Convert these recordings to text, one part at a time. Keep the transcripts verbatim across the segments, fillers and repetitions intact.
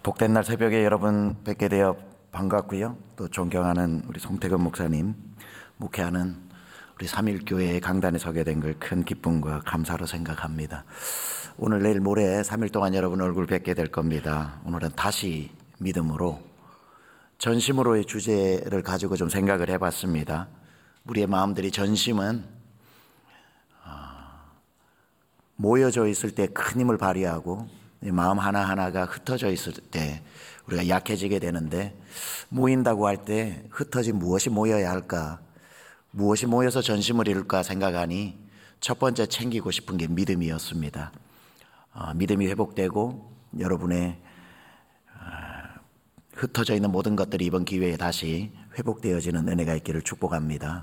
복된 날 새벽에 여러분 뵙게 되어 반갑고요. 또 존경하는 우리 송태근 목사님, 목회하는 우리 삼일교회의 강단에 서게 된 걸 큰 기쁨과 감사로 생각합니다. 오늘 내일 모레 삼 일 동안 여러분 얼굴 뵙게 될 겁니다. 오늘은 다시 믿음으로, 전심으로의 주제를 가지고 좀 생각을 해봤습니다. 우리의 마음들이, 전심은 모여져 있을 때 큰 힘을 발휘하고 마음 하나하나가 흩어져 있을 때 우리가 약해지게 되는데, 모인다고 할 때 흩어진 무엇이 모여야 할까, 무엇이 모여서 전심을 이룰까 생각하니 첫 번째 챙기고 싶은 게 믿음이었습니다. 어, 믿음이 회복되고 여러분의 어, 흩어져 있는 모든 것들이 이번 기회에 다시 회복되어지는 은혜가 있기를 축복합니다.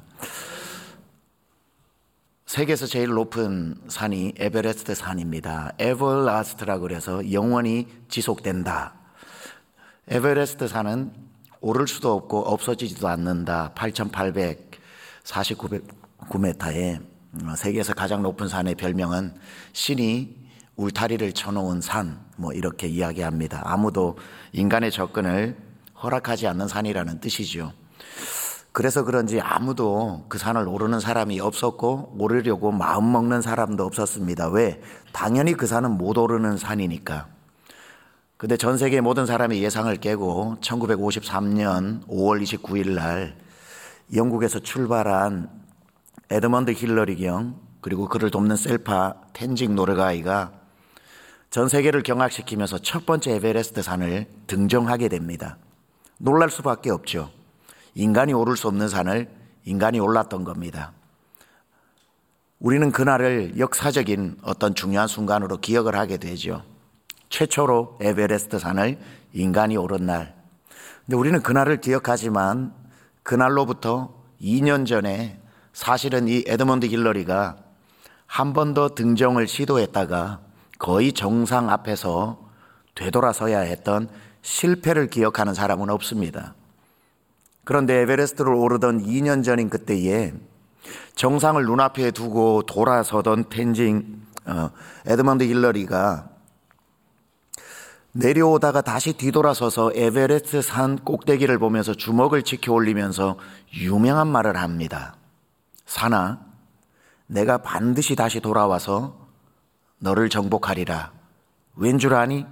세계에서 제일 높은 산이 에베레스트 산입니다. 에버라스트라고 그래서 영원히 지속된다. 에베레스트 산은 오를 수도 없고 없어지지도 않는다. 팔천팔백사십구 미터에 세계에서 가장 높은 산의 별명은 신이 울타리를 쳐놓은 산, 뭐 이렇게 이야기합니다. 아무도 인간의 접근을 허락하지 않는 산이라는 뜻이죠. 그래서 그런지 아무도 그 산을 오르는 사람이 없었고 오르려고 마음먹는 사람도 없었습니다. 왜? 당연히 그 산은 못 오르는 산이니까. 근데 전 세계 모든 사람이 예상을 깨고 천구백오십삼 년 오월 이십구일 날 영국에서 출발한 에드먼드 힐러리 경, 그리고 그를 돕는 셀파 텐징 노르가이가 전 세계를 경악시키면서 첫 번째 에베레스트 산을 등정하게 됩니다. 놀랄 수밖에 없죠. 인간이 오를 수 없는 산을 인간이 올랐던 겁니다. 우리는 그날을 역사적인 어떤 중요한 순간으로 기억을 하게 되죠. 최초로 에베레스트 산을 인간이 오른 날. 근데 우리는 그날을 기억하지만 그날로부터 이 년 전에 사실은 이 에드먼드 힐러리가 한 번 더 등정을 시도했다가 거의 정상 앞에서 되돌아서야 했던 실패를 기억하는 사람은 없습니다. 그런데 에베레스트를 오르던 이 년 전인 그때에 정상을 눈앞에 두고 돌아서던 텐징 어, 에드먼드 힐러리가 내려오다가 다시 뒤돌아서서 에베레스트 산 꼭대기를 보면서 주먹을 치켜 올리면서 유명한 말을 합니다. 산아, 내가 반드시 다시 돌아와서 너를 정복하리라. 왠 줄 아니?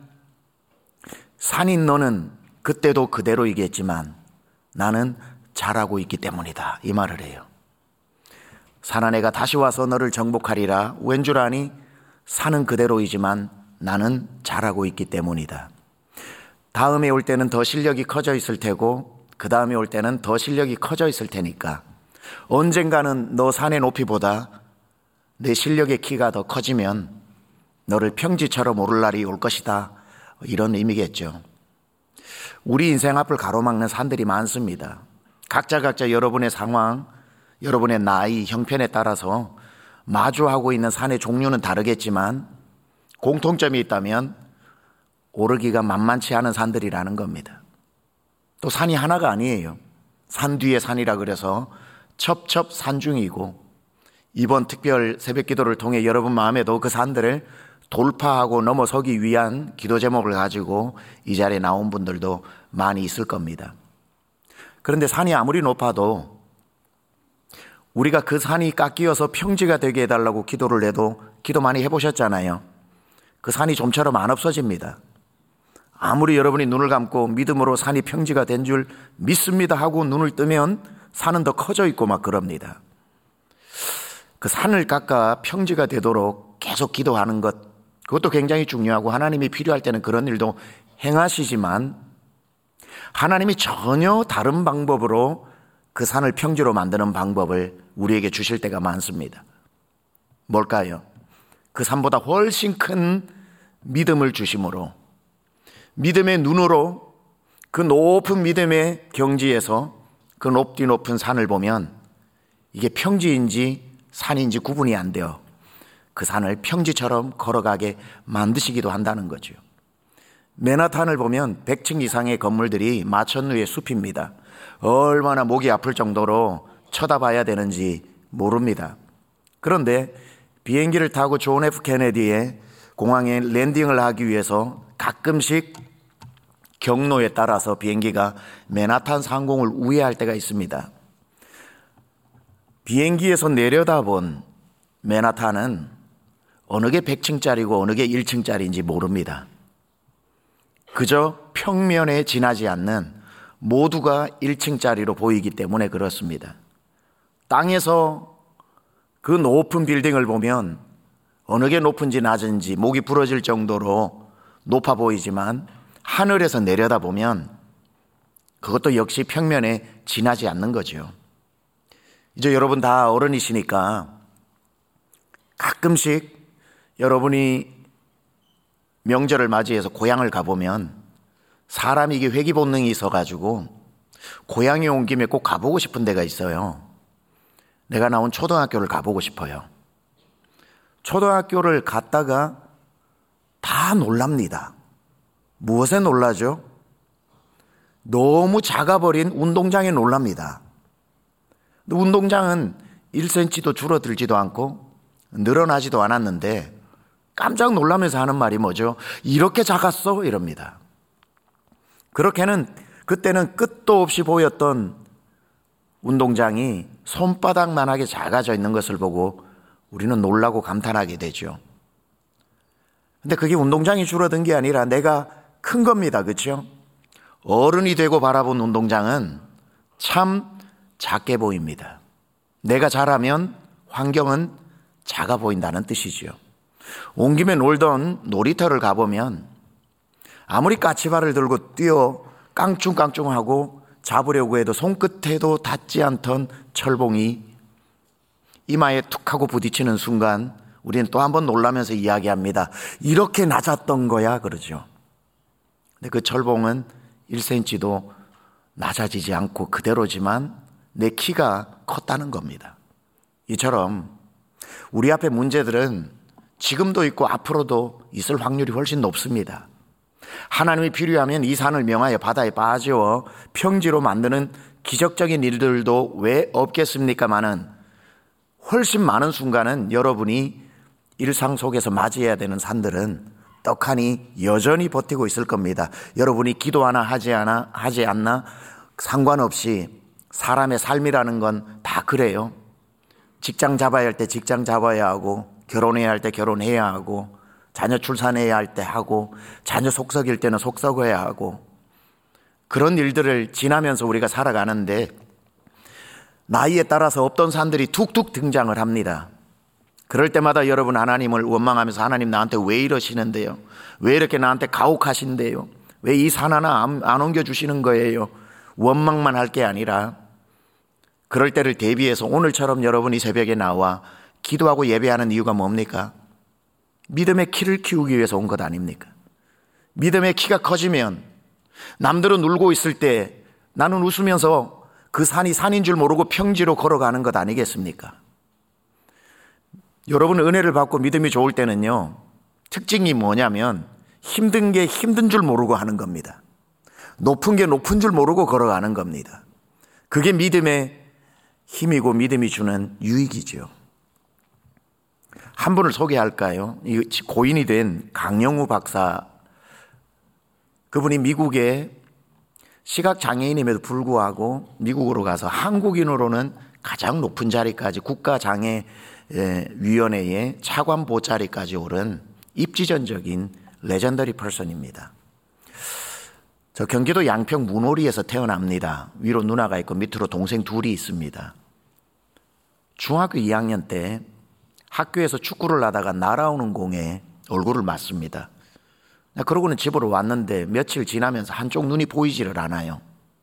산인 너는 그때도 그대로이겠지만 나는 잘하고 있기 때문이다. 이 말을 해요. 산아, 내가 다시 와서 너를 정복하리라. 왠 줄 아니? 산은 그대로이지만 나는 잘하고 있기 때문이다. 다음에 올 때는 더 실력이 커져 있을 테고 그 다음에 올 때는 더 실력이 커져 있을 테니까 언젠가는 너 산의 높이보다 내 실력의 키가 더 커지면 너를 평지처럼 오를 날이 올 것이다. 이런 의미겠죠. 우리 인생 앞을 가로막는 산들이 많습니다. 각자 각자 여러분의 상황, 여러분의 나이, 형편에 따라서 마주하고 있는 산의 종류는 다르겠지만 공통점이 있다면 오르기가 만만치 않은 산들이라는 겁니다. 또 산이 하나가 아니에요. 산 뒤에 산이라 그래서 첩첩산중이고, 이번 특별 새벽기도를 통해 여러분 마음에도 그 산들을 돌파하고 넘어서기 위한 기도 제목을 가지고 이 자리에 나온 분들도 많이 있을 겁니다. 그런데 산이 아무리 높아도 우리가 그 산이 깎이어서 평지가 되게 해달라고 기도를 해도, 기도 많이 해보셨잖아요. 그 산이 좀처럼 안 없어집니다. 아무리 여러분이 눈을 감고 믿음으로 산이 평지가 된 줄 믿습니다 하고 눈을 뜨면 산은 더 커져 있고 막 그럽니다. 그 산을 깎아 평지가 되도록 계속 기도하는 것, 그것도 굉장히 중요하고 하나님이 필요할 때는 그런 일도 행하시지만 하나님이 전혀 다른 방법으로 그 산을 평지로 만드는 방법을 우리에게 주실 때가 많습니다. 뭘까요? 그 산보다 훨씬 큰 믿음을 주심으로, 믿음의 눈으로 그 높은 믿음의 경지에서 그 높디 높은 산을 보면 이게 평지인지 산인지 구분이 안 돼요. 그 산을 평지처럼 걸어가게 만드시기도 한다는 거죠. 맨하탄을 보면 백 층 이상의 건물들이 마천루의 숲입니다. 얼마나 목이 아플 정도로 쳐다봐야 되는지 모릅니다. 그런데 비행기를 타고 존 에프 케네디의 공항에 랜딩을 하기 위해서 가끔씩 경로에 따라서 비행기가 맨하탄 상공을 우회할 때가 있습니다. 비행기에서 내려다본 맨하탄은 어느 게 백 층짜리고 어느 게 일 층짜리인지 모릅니다. 그저 평면에 지나지 않는 모두가 일 층짜리로 보이기 때문에 그렇습니다. 땅에서 그 높은 빌딩을 보면 어느 게 높은지 낮은지 목이 부러질 정도로 높아 보이지만 하늘에서 내려다보면 그것도 역시 평면에 지나지 않는 거죠. 이제 여러분 다 어른이시니까 가끔씩 여러분이 명절을 맞이해서 고향을 가보면 사람이 이게 회귀 본능이 있어가지고 고향에 온 김에 꼭 가보고 싶은 데가 있어요. 내가 나온 초등학교를 가보고 싶어요. 초등학교를 갔다가 다 놀랍니다. 무엇에 놀라죠? 너무 작아버린 운동장에 놀랍니다. 운동장은 일 센티미터도 줄어들지도 않고 늘어나지도 않았는데 깜짝 놀라면서 하는 말이 뭐죠? 이렇게 작았어? 이럽니다. 그렇게는 그때는 끝도 없이 보였던 운동장이 손바닥만하게 작아져 있는 것을 보고 우리는 놀라고 감탄하게 되죠. 근데 그게 운동장이 줄어든 게 아니라 내가 큰 겁니다. 그렇죠? 어른이 되고 바라본 운동장은 참 작게 보입니다. 내가 자라면 환경은 작아 보인다는 뜻이죠. 온 김에 놀던 놀이터를 가보면 아무리 까치발을 들고 뛰어 깡충깡충하고 잡으려고 해도 손끝에도 닿지 않던 철봉이 이마에 툭 하고 부딪히는 순간 우리는 또 한 번 놀라면서 이야기합니다. 이렇게 낮았던 거야 그러죠. 근데 그 철봉은 일 센티미터도 낮아지지 않고 그대로지만 내 키가 컸다는 겁니다. 이처럼 우리 앞에 문제들은 지금도 있고 앞으로도 있을 확률이 훨씬 높습니다. 하나님이 필요하면 이 산을 명하여 바다에 빠져 평지로 만드는 기적적인 일들도 왜 없겠습니까마는 훨씬 많은 순간은 여러분이 일상 속에서 맞이해야 되는 산들은 떡하니 여전히 버티고 있을 겁니다. 여러분이 기도하나 하지 않아 하지 않나 상관없이 사람의 삶이라는 건 다 그래요. 직장 잡아야 할 때 직장 잡아야 하고 결혼해야 할 때 결혼해야 하고 자녀 출산해야 할 때 하고 자녀 속썩일 때는 속썩어야 하고 그런 일들을 지나면서 우리가 살아가는데 나이에 따라서 없던 산들이 툭툭 등장을 합니다. 그럴 때마다 여러분 하나님을 원망하면서 하나님 나한테 왜 이러시는데요? 왜 이렇게 나한테 가혹하신데요? 왜 이 산 하나 안, 안 옮겨주시는 거예요? 원망만 할 게 아니라 그럴 때를 대비해서 오늘처럼 여러분이 새벽에 나와 기도하고 예배하는 이유가 뭡니까? 믿음의 키를 키우기 위해서 온 것 아닙니까? 믿음의 키가 커지면 남들은 울고 있을 때 나는 웃으면서 그 산이 산인 줄 모르고 평지로 걸어가는 것 아니겠습니까? 여러분 은혜를 받고 믿음이 좋을 때는요 특징이 뭐냐면 힘든 게 힘든 줄 모르고 하는 겁니다. 높은 게 높은 줄 모르고 걸어가는 겁니다. 그게 믿음의 힘이고 믿음이 주는 유익이죠. 한 분을 소개할까요? 고인이 된 강영우 박사. 그분이 미국의 시각장애인임에도 불구하고 미국으로 가서 한국인으로는 가장 높은 자리까지 국가장애위원회의 차관보 자리까지 오른 입지전적인 레전더리 퍼슨입니다. 저 경기도 양평 문호리에서 태어납니다. 위로 누나가 있고 밑으로 동생 둘이 있습니다. 중학교 이 학년 때 학교에서 축구를 하다가 날아오는 공에 얼굴을 맞습니다. 그러고는 집으로 왔는데 며칠 지나면서 한쪽 눈이 보이지를 않아요.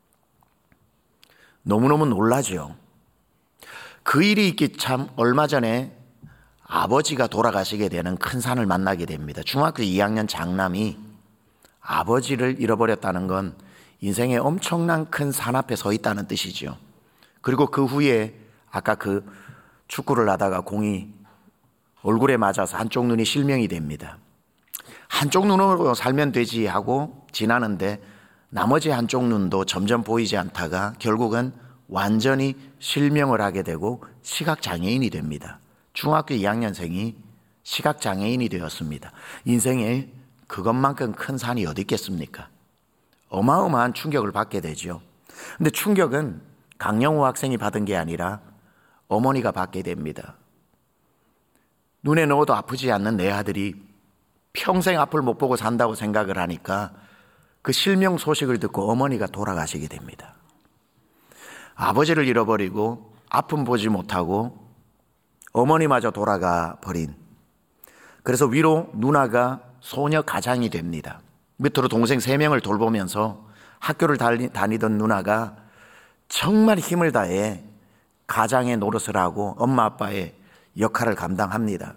너무너무 놀라죠. 그 일이 있기 참 얼마 전에 아버지가 돌아가시게 되는 큰 산을 만나게 됩니다. 중학교 이 학년 장남이 아버지를 잃어버렸다는 건 인생에 엄청난 큰 산 앞에 서 있다는 뜻이죠. 그리고 그 후에 아까 그 축구를 하다가 공이 얼굴에 맞아서 한쪽 눈이 실명이 됩니다. 한쪽 눈으로 살면 되지 하고 지나는데 나머지 한쪽 눈도 점점 보이지 않다가 결국은 완전히 실명을 하게 되고 시각장애인이 됩니다. 중학교 이 학년생이 시각장애인이 되었습니다. 인생에 그것만큼 큰 산이 어디 있겠습니까? 어마어마한 충격을 받게 되죠. 근데 충격은 강영우 학생이 받은 게 아니라 어머니가 받게 됩니다. 눈에 넣어도 아프지 않는 내 아들이 평생 앞을 못 보고 산다고 생각을 하니까 그 실명 소식을 듣고 어머니가 돌아가시게 됩니다. 아버지를 잃어버리고 아픔 보지 못하고 어머니마저 돌아가 버린, 그래서 위로 누나가 소녀 가장이 됩니다. 밑으로 동생 세 명을 돌보면서 학교를 다니던 누나가 정말 힘을 다해 가장의 노릇을 하고 엄마 아빠의 역할을 감당합니다.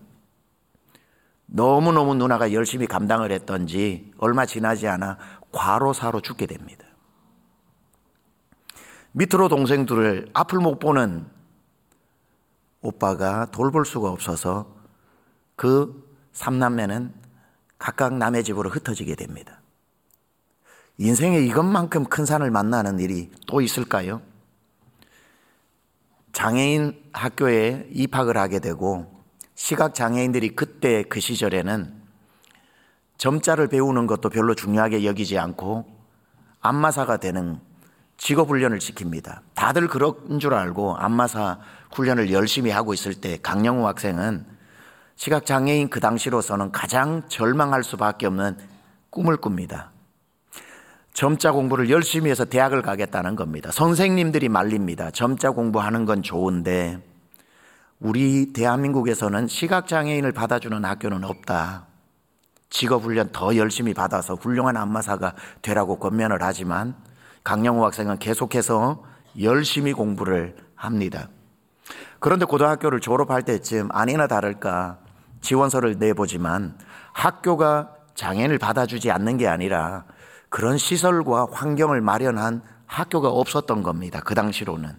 너무너무 누나가 열심히 감당을 했던지 얼마 지나지 않아 과로사로 죽게 됩니다. 밑으로 동생들을 앞을 못 보는 오빠가 돌볼 수가 없어서 그 삼남매는 각각 남의 집으로 흩어지게 됩니다. 인생에 이것만큼 큰 산을 만나는 일이 또 있을까요? 장애인 학교에 입학을 하게 되고, 시각장애인들이 그때 그 시절에는 점자를 배우는 것도 별로 중요하게 여기지 않고 안마사가 되는 직업훈련을 시킵니다. 다들 그런 줄 알고 안마사 훈련을 열심히 하고 있을 때 강영우 학생은 시각장애인 그 당시로서는 가장 절망할 수밖에 없는 꿈을 꿉니다. 점자 공부를 열심히 해서 대학을 가겠다는 겁니다. 선생님들이 말립니다. 점자 공부하는 건 좋은데 우리 대한민국에서는 시각장애인을 받아주는 학교는 없다. 직업훈련 더 열심히 받아서 훌륭한 안마사가 되라고 권면을 하지만 강영우 학생은 계속해서 열심히 공부를 합니다. 그런데 고등학교를 졸업할 때쯤 아니나 다를까 지원서를 내보지만 학교가 장애인을 받아주지 않는 게 아니라 그런 시설과 환경을 마련한 학교가 없었던 겁니다. 그 당시로는.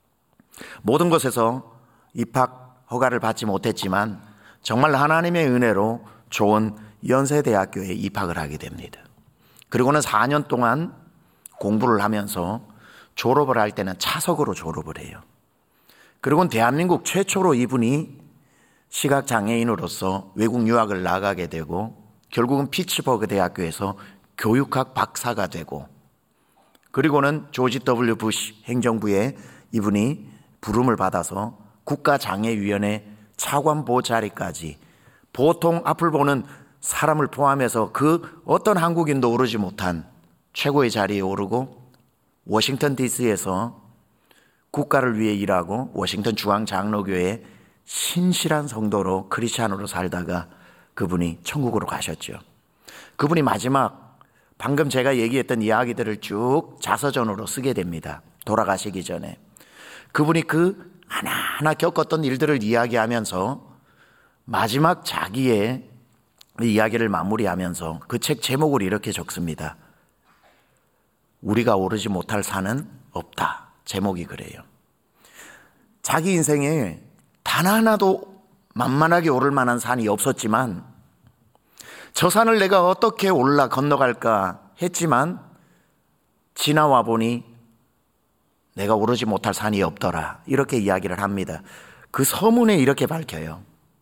모든 곳에서 입학 허가를 받지 못했지만 정말 하나님의 은혜로 좋은 연세대학교에 입학을 하게 됩니다. 그리고는 사 년 동안 공부를 하면서 졸업을 할 때는 차석으로 졸업을 해요. 그리고는 대한민국 최초로 이분이 시각장애인으로서 외국 유학을 나가게 되고 결국은 피츠버그 대학교에서 교육학 박사가 되고, 그리고는 조지 더블유 부시 행정부에 이분이 부름을 받아서 국가장애위원회 차관보 자리까지, 보통 앞을 보는 사람을 포함해서 그 어떤 한국인도 오르지 못한 최고의 자리에 오르고 워싱턴 디씨에서 국가를 위해 일하고 워싱턴 중앙장로교회 신실한 성도로 크리스찬으로 살다가 그분이 천국으로 가셨죠. 그분이 마지막 방금 제가 얘기했던 이야기들을 쭉 자서전으로 쓰게 됩니다. 돌아가시기 전에. 그분이 그 하나하나 겪었던 일들을 이야기하면서 마지막 자기의 이야기를 마무리하면서 그 책 제목을 이렇게 적습니다. 우리가 오르지 못할 산은 없다. 제목이 그래요. 자기 인생에 단 하나도 만만하게 오를 만한 산이 없었지만 저 산을 내가 어떻게 올라 건너갈까 했지만 지나와 보니 내가 오르지 못할 산이 없더라. 이렇게 이야기를 합니다. 그 서문에 이렇게 밝혀요.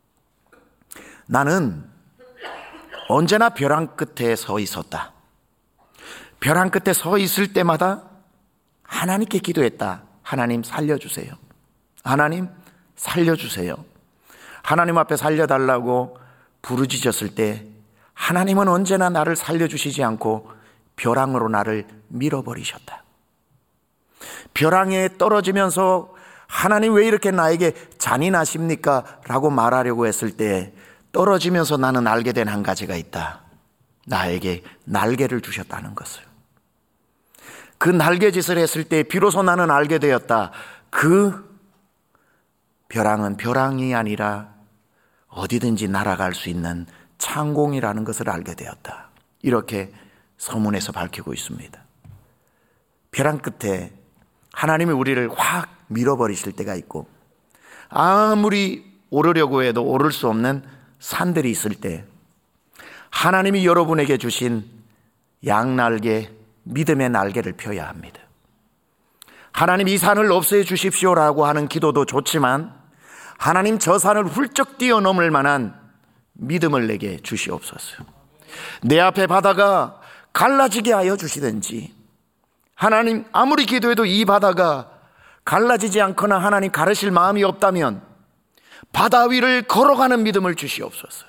나는 언제나 벼랑 끝에 서 있었다. 벼랑 끝에 서 있을 때마다 하나님께 기도했다. 하나님 살려주세요. 하나님 살려주세요. 하나님 앞에 살려달라고 부르짖었을 때 하나님은 언제나 나를 살려주시지 않고 벼랑으로 나를 밀어버리셨다. 벼랑에 떨어지면서 하나님 왜 이렇게 나에게 잔인하십니까? 라고 말하려고 했을 때 떨어지면서 나는 알게 된 한 가지가 있다. 나에게 날개를 주셨다는 것을. 그 날개짓을 했을 때 비로소 나는 알게 되었다. 그 벼랑은 벼랑이 아니라 어디든지 날아갈 수 있는 창공이라는 것을 알게 되었다. 이렇게 서문에서 밝히고 있습니다. 벼랑 끝에 하나님이 우리를 확 밀어버리실 때가 있고 아무리 오르려고 해도 오를 수 없는 산들이 있을 때 하나님이 여러분에게 주신 양날개, 믿음의 날개를 펴야 합니다. 하나님 이 산을 없애 주십시오라고 하는 기도도 좋지만 하나님 저 산을 훌쩍 뛰어넘을 만한 믿음을 내게 주시옵소서. 내 앞에 바다가 갈라지게 하여 주시든지, 하나님 아무리 기도해도 이 바다가 갈라지지 않거나 하나님 가르실 마음이 없다면 바다 위를 걸어가는 믿음을 주시옵소서.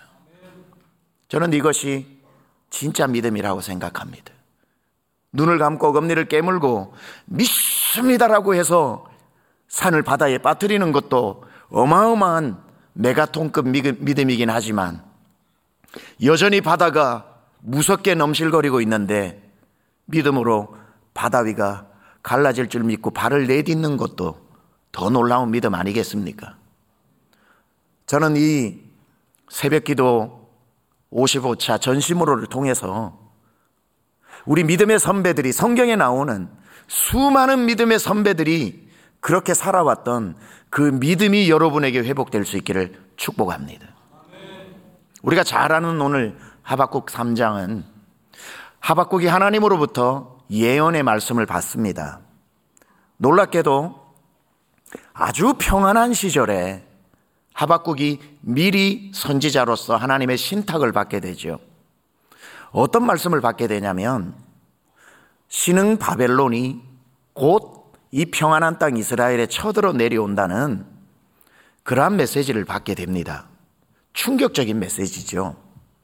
저는 이것이 진짜 믿음이라고 생각합니다. 눈을 감고 금리를 깨물고 믿습니다라고 해서 산을 바다에 빠뜨리는 것도 어마어마한 메가톤급 믿음이긴 하지만 여전히 바다가 무섭게 넘실거리고 있는데 믿음으로 바다 위가 갈라질 줄 믿고 발을 내딛는 것도 더 놀라운 믿음 아니겠습니까? 저는 이 새벽기도 오십오 차 전심으로를 통해서 우리 믿음의 선배들이, 성경에 나오는 수많은 믿음의 선배들이 그렇게 살아왔던 그 믿음이 여러분에게 회복될 수 있기를 축복합니다. 우리가 잘 아는 오늘 하박국 삼 장은 하박국이 하나님으로부터 예언의 말씀을 받습니다. 놀랍게도 아주 평안한 시절에 하박국이 미리 선지자로서 하나님의 신탁을 받게 되죠. 어떤 말씀을 받게 되냐면 신흥 바벨론이 곧 이 평안한 땅 이스라엘에 쳐들어 내려온다는 그러한 메시지를 받게 됩니다. 충격적인 메시지죠.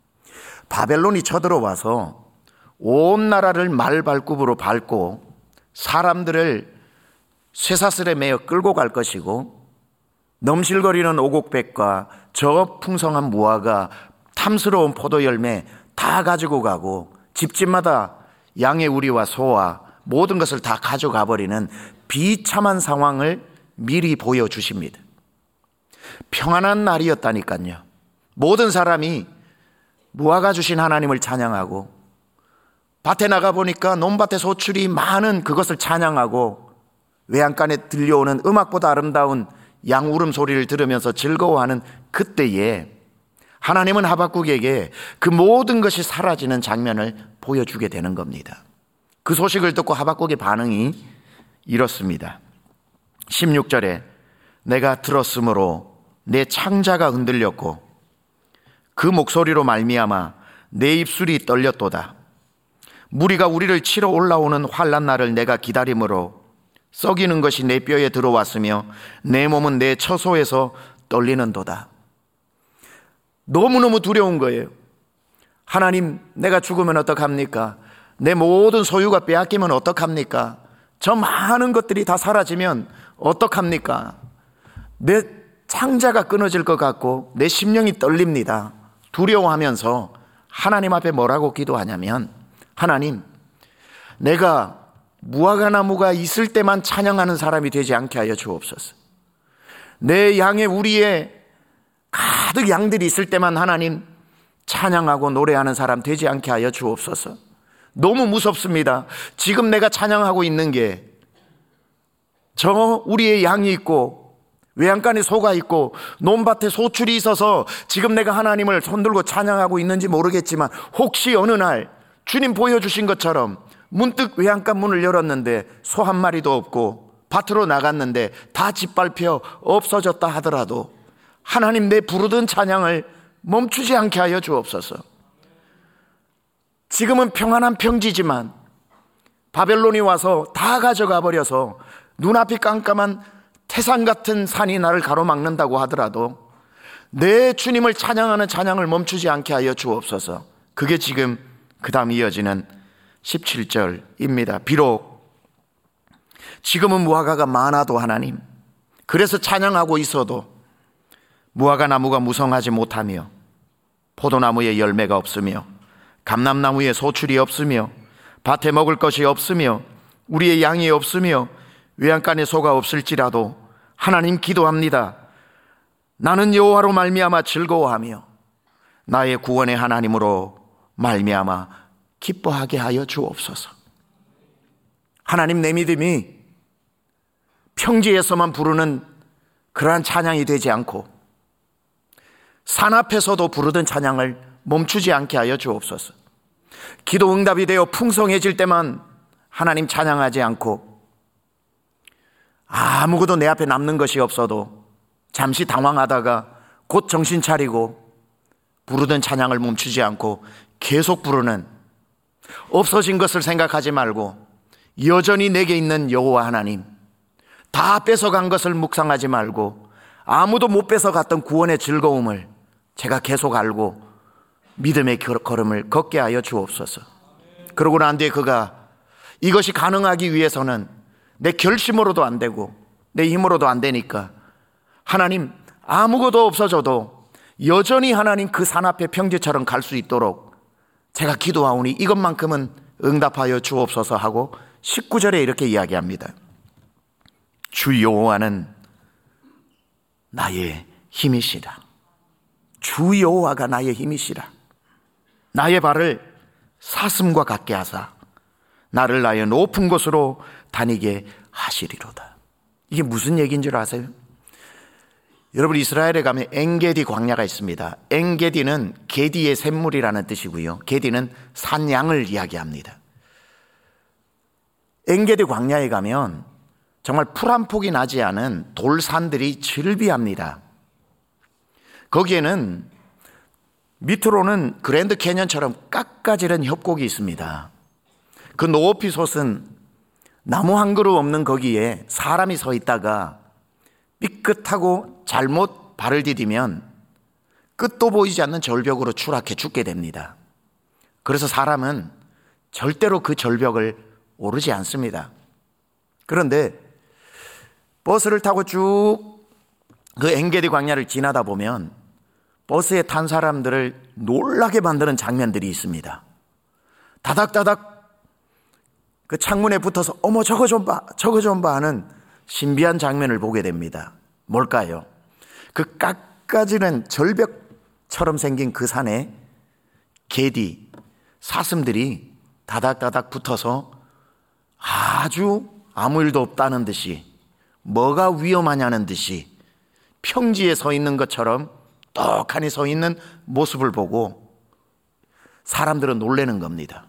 바벨론이 쳐들어와서 온 나라를 말발굽으로 밟고 사람들을 쇠사슬에 매어 끌고 갈 것이고, 넘실거리는 오곡백과 저 풍성한 무화과, 탐스러운 포도 열매 다 가지고 가고 집집마다 양의 우리와 소와 모든 것을 다 가져가 버리는 비참한 상황을 미리 보여주십니다. 평안한 날이었다니까요. 모든 사람이 무화과 주신 하나님을 찬양하고, 밭에 나가 보니까 논밭의 소출이 많은 그것을 찬양하고, 외양간에 들려오는 음악보다 아름다운 양 울음소리를 들으면서 즐거워하는 그때에 하나님은 하박국에게 그 모든 것이 사라지는 장면을 보여주게 되는 겁니다. 그 소식을 듣고 하박국의 반응이 이렇습니다. 십육 절에 내가 들었으므로 내 창자가 흔들렸고 그 목소리로 말미암아 내 입술이 떨렸도다. 무리가 우리를 치러 올라오는 환난 날을 내가 기다림으로 썩이는 것이 내 뼈에 들어왔으며 내 몸은 내 처소에서 떨리는도다. 너무너무 두려운 거예요. 하나님, 내가 죽으면 어떡합니까? 내 모든 소유가 빼앗기면 어떡합니까? 저 많은 것들이 다 사라지면 어떡합니까? 내 창자가 끊어질 것 같고 내 심령이 떨립니다. 두려워하면서 하나님 앞에 뭐라고 기도하냐면, 하나님, 내가 무화과 나무가 있을 때만 찬양하는 사람이 되지 않게 하여 주옵소서. 내 양의 우리에 가득 양들이 있을 때만 하나님 찬양하고 노래하는 사람 되지 않게 하여 주옵소서. 너무 무섭습니다. 지금 내가 찬양하고 있는 게 저 우리의 양이 있고 외양간에 소가 있고 논밭에 소출이 있어서 지금 내가 하나님을 손들고 찬양하고 있는지 모르겠지만, 혹시 어느 날 주님 보여주신 것처럼 문득 외양간 문을 열었는데 소 한 마리도 없고 밭으로 나갔는데 다 짓밟혀 없어졌다 하더라도 하나님, 내 부르던 찬양을 멈추지 않게 하여 주옵소서. 지금은 평안한 평지지만 바벨론이 와서 다 가져가 버려서 눈앞이 깜깜한 태산 같은 산이 나를 가로막는다고 하더라도 내 주님을 찬양하는 찬양을 멈추지 않게 하여 주옵소서. 그게 지금 그 다음 이어지는 십칠 절입니다. 비록 지금은 무화과가 많아도 하나님, 그래서 찬양하고 있어도 무화과 나무가 무성하지 못하며 포도나무에 열매가 없으며 감람나무에 소출이 없으며 밭에 먹을 것이 없으며 우리의 양이 없으며 외양간에 소가 없을지라도 하나님, 기도합니다. 나는 여호와로 말미암아 즐거워하며 나의 구원의 하나님으로 말미암아 기뻐하게 하여 주옵소서. 하나님, 내 믿음이 평지에서만 부르는 그러한 찬양이 되지 않고 산 앞에서도 부르던 찬양을 멈추지 않게 하여 주옵소서. 기도 응답이 되어 풍성해질 때만 하나님 찬양하지 않고 아무것도 내 앞에 남는 것이 없어도 잠시 당황하다가 곧 정신 차리고 부르던 찬양을 멈추지 않고 계속 부르는 없어진 것을 생각하지 말고 여전히 내게 있는 여호와 하나님, 다 뺏어간 것을 묵상하지 말고 아무도 못 뺏어갔던 구원의 즐거움을 제가 계속 알고 믿음의 걸음을 걷게 하여 주옵소서. 그러고 난 뒤에 그가 이것이 가능하기 위해서는 내 결심으로도 안 되고 내 힘으로도 안 되니까 하나님, 아무것도 없어져도 여전히 하나님 그 산 앞에 평지처럼 갈 수 있도록 제가 기도하오니 이것만큼은 응답하여 주옵소서 하고 십구 절에 이렇게 이야기합니다. 주 여호와는 나의 힘이시라. 주 여호와가 나의 힘이시라. 나의 발을 사슴과 같게 하사 나를 나의 높은 곳으로 다니게 하시리로다. 이게 무슨 얘기인 줄 아세요? 여러분, 이스라엘에 가면 엔게디 광야가 있습니다. 엔게디는 게디의 샘물이라는 뜻이고요, 게디는 산양을 이야기합니다. 엔게디 광야에 가면 정말 풀 한 폭이 나지 않은 돌산들이 즐비합니다. 거기에는 밑으로는 그랜드 캐년처럼 깎아지른 협곡이 있습니다. 그 높이 솟은 나무 한 그루 없는 거기에 사람이 서 있다가 삐끗하고 잘못 발을 디디면 끝도 보이지 않는 절벽으로 추락해 죽게 됩니다. 그래서 사람은 절대로 그 절벽을 오르지 않습니다. 그런데 버스를 타고 쭉 그 엔게디 광야를 지나다 보면 버스에 탄 사람들을 놀라게 만드는 장면들이 있습니다. 다닥다닥 그 창문에 붙어서 어머 저거 좀 봐, 저거 좀 봐 하는 신비한 장면을 보게 됩니다. 뭘까요? 그 깎아지는 절벽처럼 생긴 그 산에 게디, 사슴들이 다닥다닥 붙어서 아주 아무 일도 없다는 듯이, 뭐가 위험하냐는 듯이 평지에 서 있는 것처럼 떡하니 서 있는 모습을 보고 사람들은 놀라는 겁니다.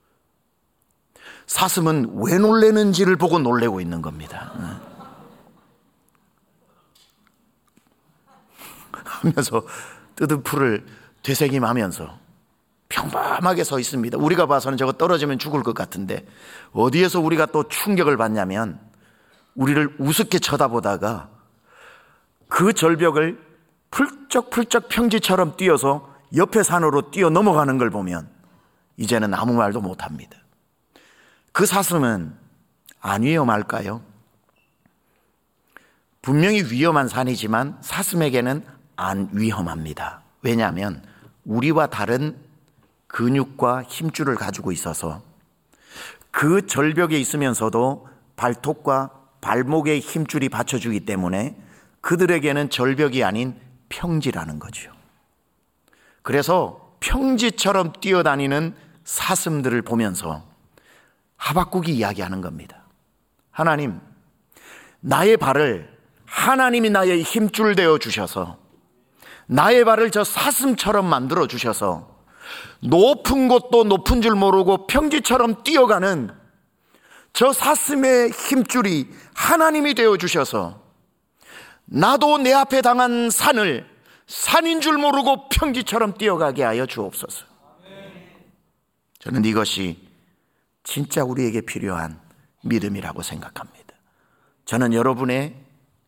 사슴은 왜 놀라는지를 보고 놀라고 있는 겁니다. 하면서 뜯은 풀을 되새김하면서 평범하게 서 있습니다. 우리가 봐서는 저거 떨어지면 죽을 것 같은데 어디에서 우리가 또 충격을 받냐면 우리를 우습게 쳐다보다가 그 절벽을 풀쩍풀쩍 평지처럼 뛰어서 옆에 산으로 뛰어 넘어가는 걸 보면 이제는 아무 말도 못합니다. 그 사슴은 안 위험할까요? 분명히 위험한 산이지만 사슴에게는 안 위험합니다. 왜냐하면 우리와 다른 근육과 힘줄을 가지고 있어서 그 절벽에 있으면서도 발톱과 발목의 힘줄이 받쳐주기 때문에 그들에게는 절벽이 아닌 평지라는 거죠. 그래서 평지처럼 뛰어다니는 사슴들을 보면서 하박국이 이야기하는 겁니다. 하나님, 나의 발을 하나님이 나의 힘줄 되어 주셔서 나의 발을 저 사슴처럼 만들어 주셔서 높은 곳도 높은 줄 모르고 평지처럼 뛰어가는 저 사슴의 힘줄이 하나님이 되어 주셔서 나도 내 앞에 당한 산을 산인 줄 모르고 평지처럼 뛰어가게 하여 주옵소서. 저는 이것이 진짜 우리에게 필요한 믿음이라고 생각합니다. 저는 여러분의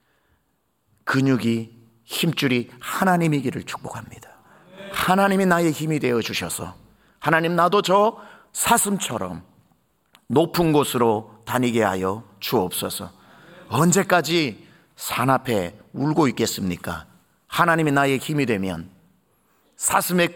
근육이, 힘줄이 하나님이기를 축복합니다. 하나님이 나의 힘이 되어 주셔서 하나님, 나도 저 사슴처럼 높은 곳으로 다니게 하여 주옵소서. 언제까지 산 앞에 울고 있겠습니까? 하나님이 나의 힘이 되면 사슴의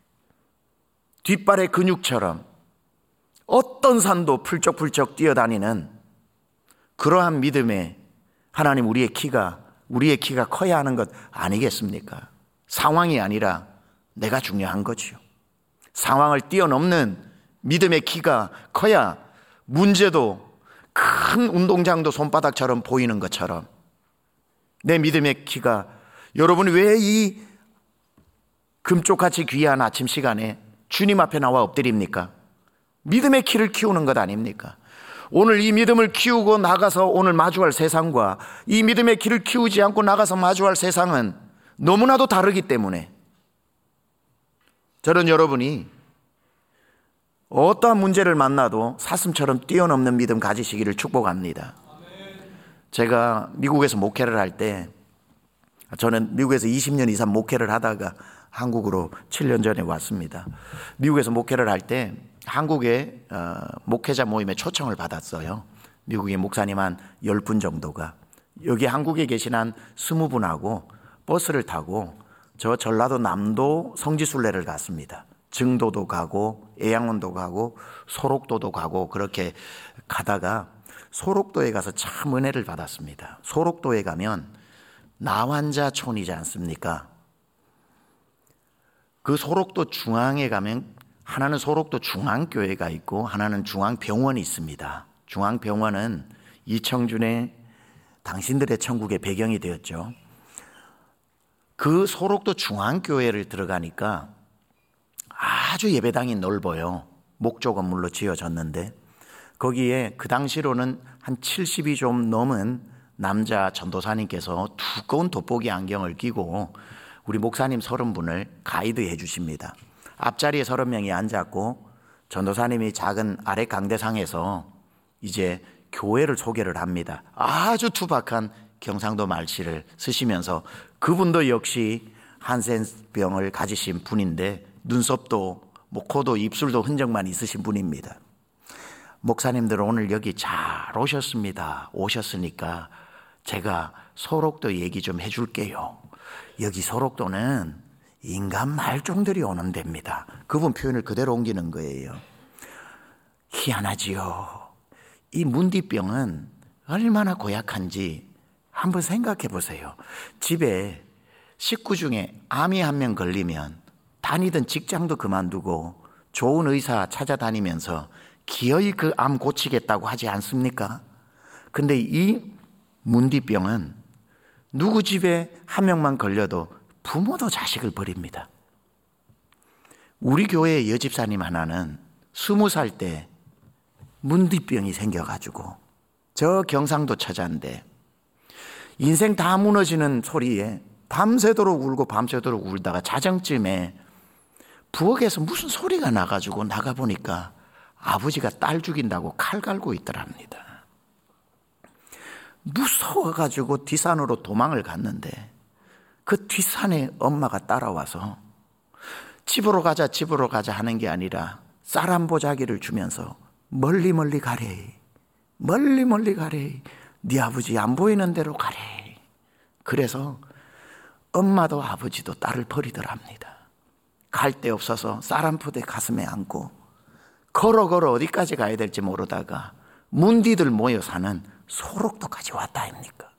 뒷발의 근육처럼 어떤 산도 풀쩍풀쩍 뛰어다니는 그러한 믿음에 하나님, 우리의 키가 우리의 키가 커야 하는 것 아니겠습니까? 상황이 아니라 내가 중요한 거지요. 상황을 뛰어넘는 믿음의 키가 커야 문제도 큰 운동장도 손바닥처럼 보이는 것처럼 내 믿음의 키가, 여러분이 왜 이 금쪽같이 귀한 아침 시간에 주님 앞에 나와 엎드립니까? 믿음의 키를 키우는 것 아닙니까? 오늘 이 믿음을 키우고 나가서 오늘 마주할 세상과 이 믿음의 키를 키우지 않고 나가서 마주할 세상은 너무나도 다르기 때문에 저는 여러분이 어떠한 문제를 만나도 사슴처럼 뛰어넘는 믿음 가지시기를 축복합니다. 제가 미국에서 목회를 할 때, 저는 미국에서 이십 년 이상 목회를 하다가 한국으로 칠 년 전에 왔습니다. 미국에서 목회를 할 때 한국의 목회자 모임에 초청을 받았어요. 미국의 목사님 한 열 분 정도가 여기 한국에 계신 한 스무 분하고 버스를 타고 저 전라도 남도 성지순례를 갔습니다. 증도도 가고 애양원도 가고 소록도도 가고 그렇게 가다가 소록도에 가서 참 은혜를 받았습니다. 소록도에 가면 나환자촌이지 않습니까? 그 소록도 중앙에 가면 하나는 소록도 중앙교회가 있고 하나는 중앙병원이 있습니다. 중앙병원은 이청준의 당신들의 천국의 배경이 되었죠. 그 소록도 중앙교회를 들어가니까 아주 예배당이 넓어요. 목조 건물로 지어졌는데 거기에 그 당시로는 한 칠십이 좀 넘은 남자 전도사님께서 두꺼운 돋보기 안경을 끼고 우리 목사님 서른 분을 가이드해 주십니다. 앞자리에 서른 명이 앉았고 전도사님이 작은 아래 강대상에서 이제 교회를 소개를 합니다. 아주 투박한 경상도 말씨를 쓰시면서 그분도 역시 한센병을 가지신 분인데 눈썹도 뭐 코도 입술도 흔적만 있으신 분입니다. 목사님들 오늘 여기 잘 오셨습니다. 오셨으니까 제가 소록도 얘기 좀 해줄게요. 여기 소록도는 인간 말종들이 오는 데입니다. 그분 표현을 그대로 옮기는 거예요. 희한하지요. 이 문디병은 얼마나 고약한지 한번 생각해 보세요. 집에 식구 중에 암이 한 명 걸리면 다니던 직장도 그만두고 좋은 의사 찾아다니면서 기어이 그 암 고치겠다고 하지 않습니까? 근데 이 문디병은 누구 집에 한 명만 걸려도 부모도 자식을 버립니다. 우리 교회의 여집사님 하나는 스무 살 때 문디병이 생겨가지고 저 경상도 처자인데 인생 다 무너지는 소리에 밤새도록 울고 밤새도록 울다가 자정쯤에 부엌에서 무슨 소리가 나가지고 나가보니까 아버지가 딸 죽인다고 칼 갈고 있더랍니다. 무서워가지고 뒷산으로 도망을 갔는데 그 뒷산에 엄마가 따라와서 집으로 가자 집으로 가자 하는 게 아니라 쌀 한 보자기를 주면서 멀리 멀리 가래, 멀리 멀리 가래, 네 아버지 안 보이는 데로 가래. 그래서 엄마도 아버지도 딸을 버리더랍니다. 갈 데 없어서 쌀 한 푸대 가슴에 안고 걸어 걸어 어디까지 가야 될지 모르다가 문디들 모여 사는 소록도까지 왔다 아닙니까?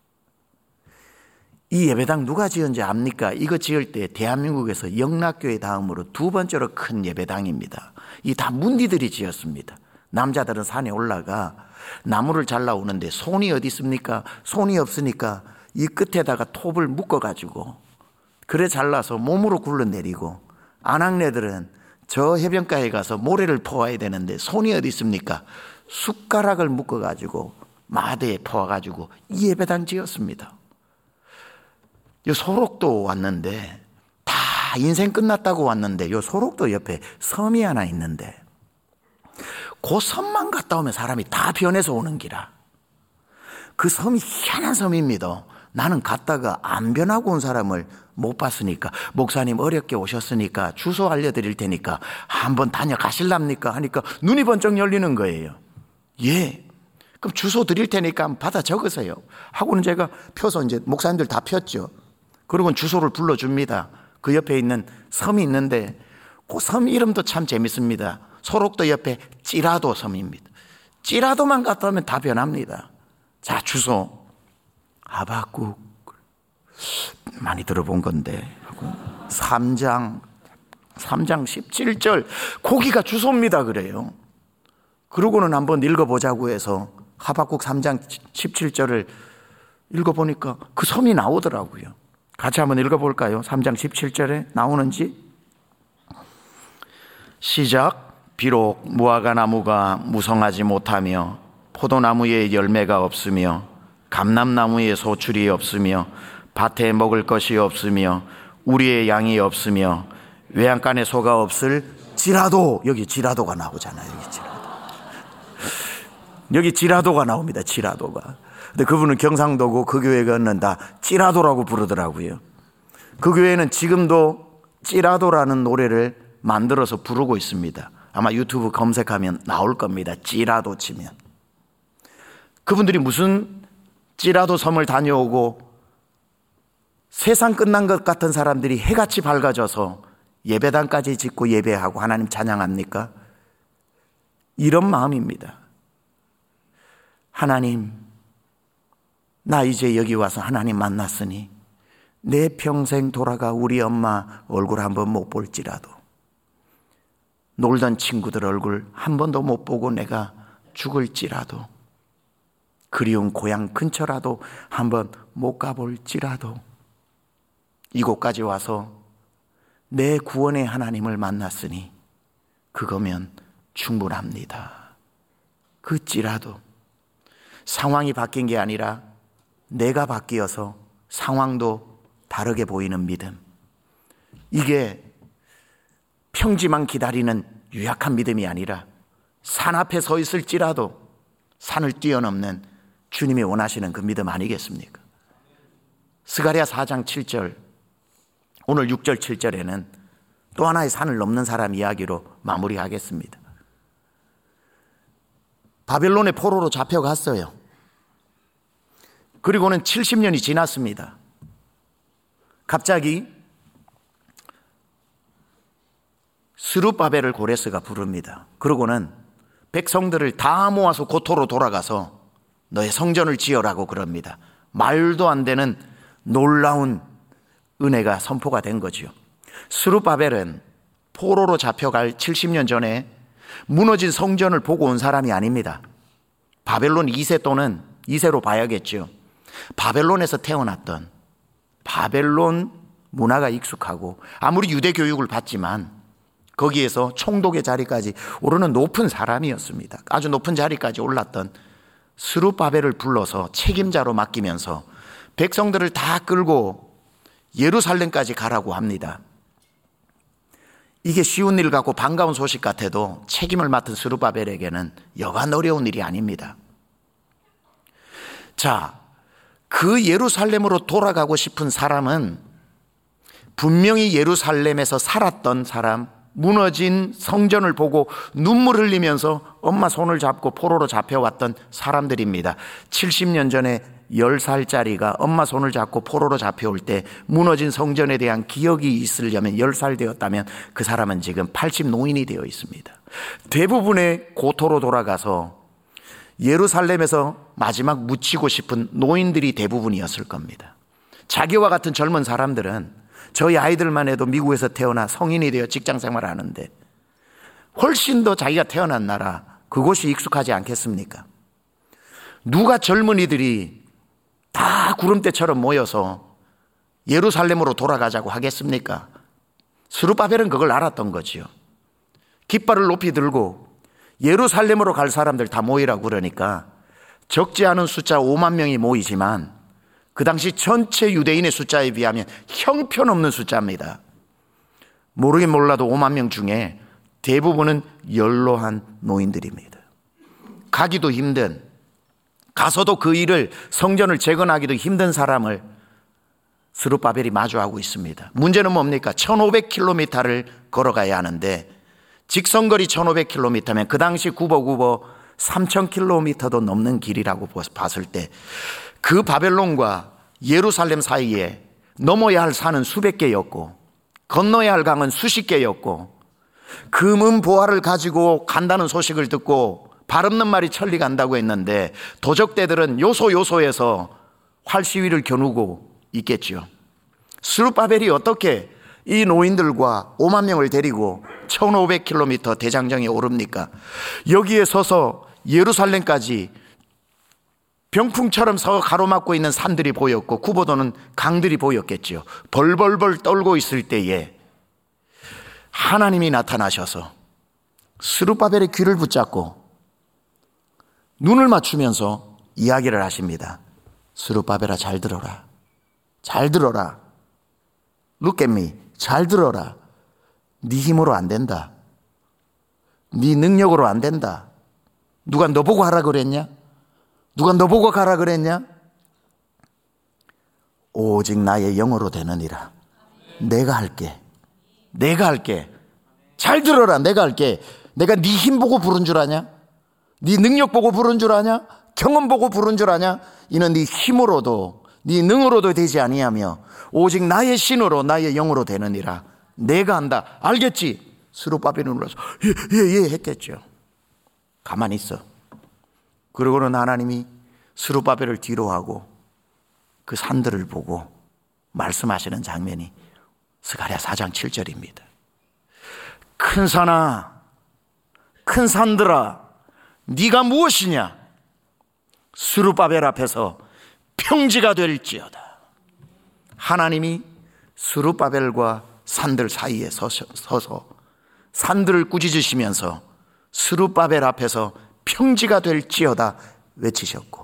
이 예배당 누가 지은지 압니까? 이거 지을 때 대한민국에서 영락교회 다음으로 두 번째로 큰 예배당입니다. 이 다 문디들이 지었습니다. 남자들은 산에 올라가 나무를 잘라오는데 손이 어디 있습니까? 손이 없으니까 이 끝에다가 톱을 묶어가지고 그래 잘라서 몸으로 굴러내리고, 안악내들은 저 해변가에 가서 모래를 퍼와야 되는데 손이 어디 있습니까? 숟가락을 묶어가지고 마대에 퍼와가지고 이 예배당 지었습니다. 요 소록도 왔는데 다 인생 끝났다고 왔는데 요 소록도 옆에 섬이 하나 있는데 그 섬만 갔다 오면 사람이 다 변해서 오는 기라. 그 섬이 희한한 섬입니다. 나는 갔다가 안 변하고 온 사람을 못 봤으니까 목사님 어렵게 오셨으니까 주소 알려드릴 테니까 한번 다녀가실랍니까 하니까 눈이 번쩍 열리는 거예요. 예, 그럼 주소 드릴 테니까 한번 받아 적으세요 하고는 제가 펴서 이제 목사님들 다 폈죠. 그리고 주소를 불러줍니다. 그 옆에 있는 섬이 있는데 그 섬 이름도 참 재밌습니다. 소록도 옆에 찌라도 섬입니다. 찌라도만 갔다 오면 다 변합니다. 자, 주소 하박국 많이 들어본 건데 삼 장 삼 장 십칠 절 거기가 주소입니다. 그래요. 그러고는 한번 읽어보자고 해서 하박국 삼 장 십칠 절을 읽어보니까 그 섬이 나오더라고요. 같이 한번 읽어볼까요? 삼 장 십칠 절에 나오는지. 시작. 비록 무화과 나무가 무성하지 못하며 포도나무에 열매가 없으며 감람나무에 소출이 없으며 밭에 먹을 것이 없으며 우리의 양이 없으며 외양간에 소가 없을 지라도, 여기 지라도가 나오잖아요. 여기 지라도. 여기 지라도가 나옵니다. 지라도가. 근데 그분은 경상도고 그 교회는 다 지라도라고 부르더라고요. 그 교회는 지금도 지라도라는 노래를 만들어서 부르고 있습니다. 아마 유튜브 검색하면 나올 겁니다. 지라도 치면. 그분들이 무슨 지라도 섬을 다녀오고 세상 끝난 것 같은 사람들이 해같이 밝아져서 예배당까지 짓고 예배하고 하나님 찬양합니까? 이런 마음입니다. 하나님, 나 이제 여기 와서 하나님 만났으니 내 평생 돌아가 우리 엄마 얼굴 한번 못 볼지라도, 놀던 친구들 얼굴 한 번도 못 보고 내가 죽을지라도, 그리운 고향 근처라도 한번 못 가볼지라도 이곳까지 와서 내 구원의 하나님을 만났으니 그거면 충분합니다. 그찌라도 상황이 바뀐 게 아니라 내가 바뀌어서 상황도 다르게 보이는 믿음, 이게 평지만 기다리는 유약한 믿음이 아니라 산 앞에 서 있을지라도 산을 뛰어넘는 주님이 원하시는 그 믿음 아니겠습니까? 스가랴 사 장 칠 절, 오늘 육 절 칠 절에는 또 하나의 산을 넘는 사람 이야기로 마무리하겠습니다. 바벨론의 포로로 잡혀갔어요. 그리고는 칠십 년이 지났습니다. 갑자기 스룹바벨을 고레스가 부릅니다. 그러고는 백성들을 다 모아서 고토로 돌아가서 너의 성전을 지어라고 그럽니다. 말도 안 되는 놀라운 은혜가 선포가 된 거죠. 스룹바벨은 포로로 잡혀갈 칠십 년 전에 무너진 성전을 보고 온 사람이 아닙니다. 바벨론 이 세 또는 이 세로 봐야겠죠. 바벨론에서 태어났던, 바벨론 문화가 익숙하고 아무리 유대 교육을 받지만 거기에서 총독의 자리까지 오르는 높은 사람이었습니다. 아주 높은 자리까지 올랐던 스룹바벨을 불러서 책임자로 맡기면서 백성들을 다 끌고 예루살렘까지 가라고 합니다. 이게 쉬운 일 같고 반가운 소식 같아도 책임을 맡은 스룹바벨에게는 여간 어려운 일이 아닙니다. 자, 그 예루살렘으로 돌아가고 싶은 사람은 분명히 예루살렘에서 살았던 사람, 무너진 성전을 보고 눈물 흘리면서 엄마 손을 잡고 포로로 잡혀왔던 사람들입니다. 칠십 년 전에 열 살짜리가 엄마 손을 잡고 포로로 잡혀올 때 무너진 성전에 대한 기억이 있으려면 열 살 되었다면 그 사람은 지금 팔십 노인이 되어 있습니다. 대부분의 고토로 돌아가서 예루살렘에서 마지막 묻히고 싶은 노인들이 대부분이었을 겁니다. 자기와 같은 젊은 사람들은 저희 아이들만 해도 미국에서 태어나 성인이 되어 직장생활을 하는데 훨씬 더 자기가 태어난 나라, 그곳이 익숙하지 않겠습니까? 누가 젊은이들이 다 구름대처럼 모여서 예루살렘으로 돌아가자고 하겠습니까? 스룹바벨은 그걸 알았던 거지요. 깃발을 높이 들고 예루살렘으로 갈 사람들 다 모이라고 그러니까 적지 않은 숫자 오만 명이 모이지만 그 당시 전체 유대인의 숫자에 비하면 형편없는 숫자입니다. 모르긴 몰라도 오만 명 중에 대부분은 연로한 노인들입니다. 가기도 힘든, 가서도 그 일을, 성전을 재건하기도 힘든 사람을 스룹바벨이 마주하고 있습니다. 문제는 뭡니까? 천오백 킬로미터를 걸어가야 하는데 직선거리 천오백 킬로미터면 그 당시 굽어굽어 삼천 킬로미터도 넘는 길이라고 봤을 때 그 바벨론과 예루살렘 사이에 넘어야 할 산은 수백 개였고 건너야 할 강은 수십 개였고 금은 보화를 가지고 간다는 소식을 듣고 발 없는 말이 천리 간다고 했는데 도적대들은 요소 요소에서 활 시위를 겨누고 있겠죠. 스룹바벨이 어떻게 이 노인들과 오만 명을 데리고 천오백 킬로미터 대장정에 오릅니까? 여기에 서서 예루살렘까지 병풍처럼 서 가로막고 있는 산들이 보였고 굽어도는 강들이 보였겠죠. 벌벌벌 떨고 있을 때에 하나님이 나타나셔서 스룹바벨의 귀를 붙잡고 눈을 맞추면서 이야기를 하십니다. 스룹바벨아, 잘 들어라. 잘 들어라. Look at me. 잘 들어라. 네 힘으로 안 된다. 네 능력으로 안 된다. 누가 너 보고 하라 그랬냐? 누가 너 보고 가라 그랬냐? 오직 나의 영으로 되느니라. 내가 할게. 내가 할게. 잘 들어라. 내가 할게. 내가 네 힘 보고 부른 줄 아냐? 네 능력 보고 부른 줄 아냐? 경험 보고 부른 줄 아냐? 이는 네 힘으로도 네 능으로도 되지 아니하며 오직 나의 신으로 나의 영으로 되느니라. 내가 한다. 알겠지? 스룹바벨이 놀라서 예예예 예, 예, 했겠죠. 가만히 있어. 그러고는 하나님이 스룹바벨을 뒤로 하고 그 산들을 보고 말씀하시는 장면이 스가랴 사 장 칠 절입니다. 큰 산아, 큰 산들아, 네가 무엇이냐? 스룹바벨 앞에서 평지가 될지어다. 하나님이 스룹바벨과 산들 사이에 서서, 서서 산들을 꾸짖으시면서 스룹바벨 앞에서 평지가 될지어다 외치셨고,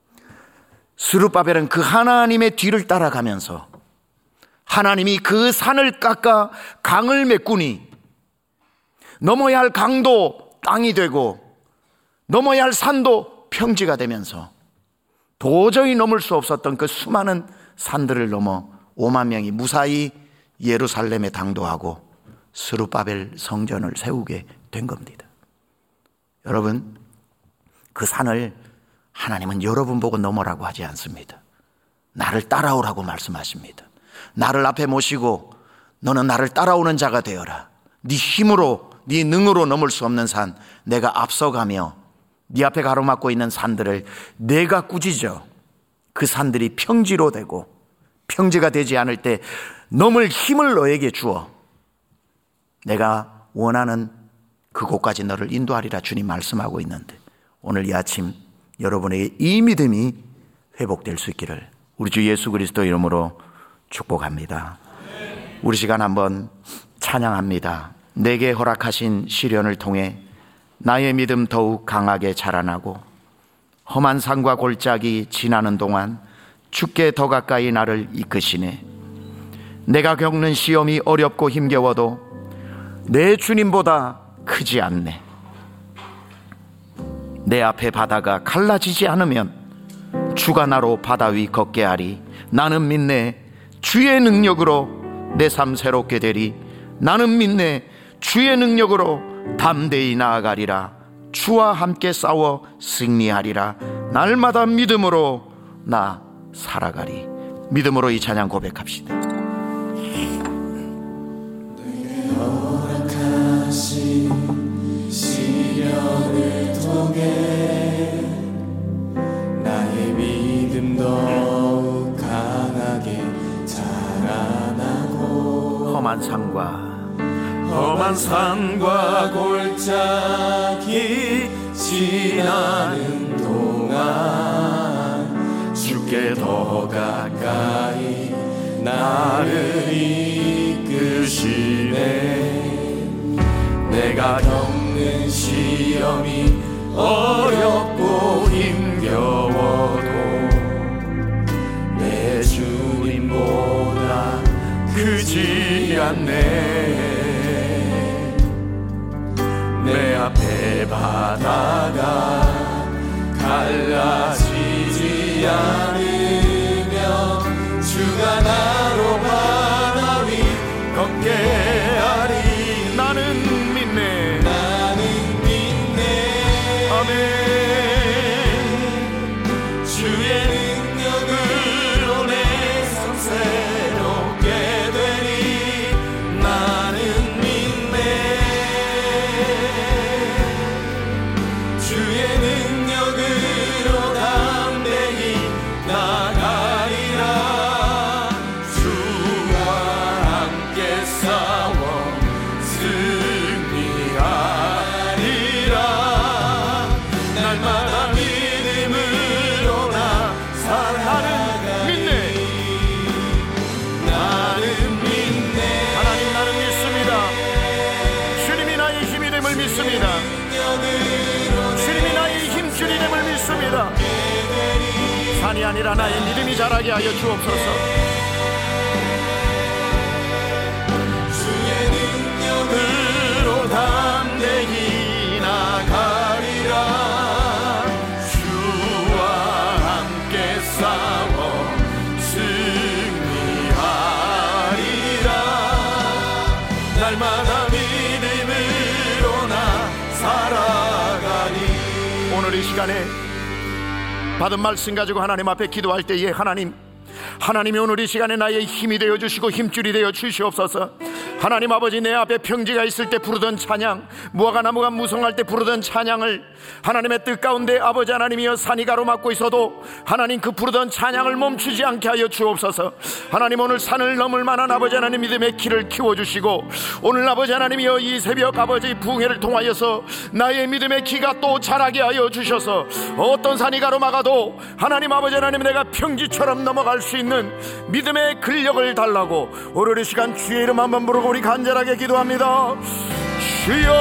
스룹바벨은 그 하나님의 뒤를 따라가면서 하나님이 그 산을 깎아 강을 메꾸니 넘어야 할 강도 땅이 되고 넘어야 할 산도 평지가 되면서 도저히 넘을 수 없었던 그 수많은 산들을 넘어 오만 명이 무사히 예루살렘에 당도하고 스룹바벨 성전을 세우게 된 겁니다. 여러분, 그 산을 하나님은 여러분 보고 넘어라고 하지 않습니다. 나를 따라오라고 말씀하십니다. 나를 앞에 모시고 너는 나를 따라오는 자가 되어라. 네 힘으로 네 능으로 넘을 수 없는 산, 내가 앞서가며 네 앞에 가로막고 있는 산들을 내가 꾸짖어 그 산들이 평지로 되고 평지가 되지 않을 때 넘을 힘을 너에게 주어 내가 원하는 그곳까지 너를 인도하리라 주님 말씀하고 있는데, 오늘 이 아침 여러분에게 이 믿음이 회복될 수 있기를 우리 주 예수 그리스도 이름으로 축복합니다. 우리 시간 한번 찬양합니다. 내게 허락하신 시련을 통해 나의 믿음 더욱 강하게 자라나고 험한 산과 골짜기 지나는 동안 주께 더 가까이 나를 이끄시네. 내가 겪는 시험이 어렵고 힘겨워도 내 주님보다 크지 않네. 내 앞에 바다가 갈라지지 않으면 주가 나로 바다 위 걷게 하리. 나는 믿네. 주의 능력으로 내 삶 새롭게 되리. 나는 믿네. 주의 능력으로 담대히 나아가리라. 주와 함께 싸워 승리하리라. 날마다 믿음으로 나 살아가리. 믿음으로 이 찬양 고백합시다. 내게 허락하신 시련을 통해 나의 믿음 더욱 강하게 자라나고 험한 산과 험한 산과 골짜기 지나는 동안 주께 더 가까이 나를 이끄시네. 내가 겪는 시험이 어렵고 힘겨워도 내 주님보다 크지 않네. 내 앞에 바다가 갈라지지 않으면 주가 나로 바다 위 걷게 하리. 나는 믿네. 나는 믿네. 아멘. 주의 능력으로 내 삶 새롭게 되리. 나는 믿네. 주의 능력으로 담대히 나가리라. 주와 함께 싸워 승리하리라. 날마다 믿음으로 나 살아가리. 나는 믿네. 하나님, 나는 믿습니다. 주님이 나의 힘이 됨을 믿습니다. 주님이 나의 힘줄이 됨을 믿습니다. 산이 아니라 나의 믿음이 자라게 하여 주옵소서. 주의 능력으로 담대히 오늘 이 시간에 받은 말씀 가지고 하나님 앞에 기도할 때에 하나님 하나님이 오늘 이 시간에 나의 힘이 되어주시고 힘줄이 되어 주시옵소서. 하나님 아버지, 내 앞에 평지가 있을 때 부르던 찬양, 무화과 나무가 무성할 때 부르던 찬양을 하나님의 뜻 가운데 아버지 하나님이여 산이 가로막고 있어도 하나님 그 부르던 찬양을 멈추지 않게 하여 주옵소서. 하나님 오늘 산을 넘을 만한 아버지 하나님 믿음의 키를 키워주시고 오늘 아버지 하나님이여 이 새벽 아버지 부흥회를 통하여서 나의 믿음의 키가 또 자라게 하여 주셔서 어떤 산이 가로막아도 하나님 아버지 하나님 내가 평지처럼 넘어갈 수 있는 믿음의 근력을 달라고 오늘 이 시간 주의 이름 한번 부르고 우리 간절하게 기도합니다. 주여,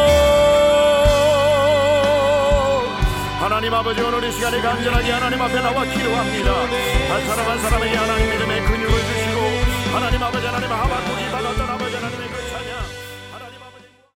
하나님 아버지 오늘 이 시간에 간절하게 하나님 앞에 나와 기도합니다. 한 사람 한 사람에게 하나님 믿음의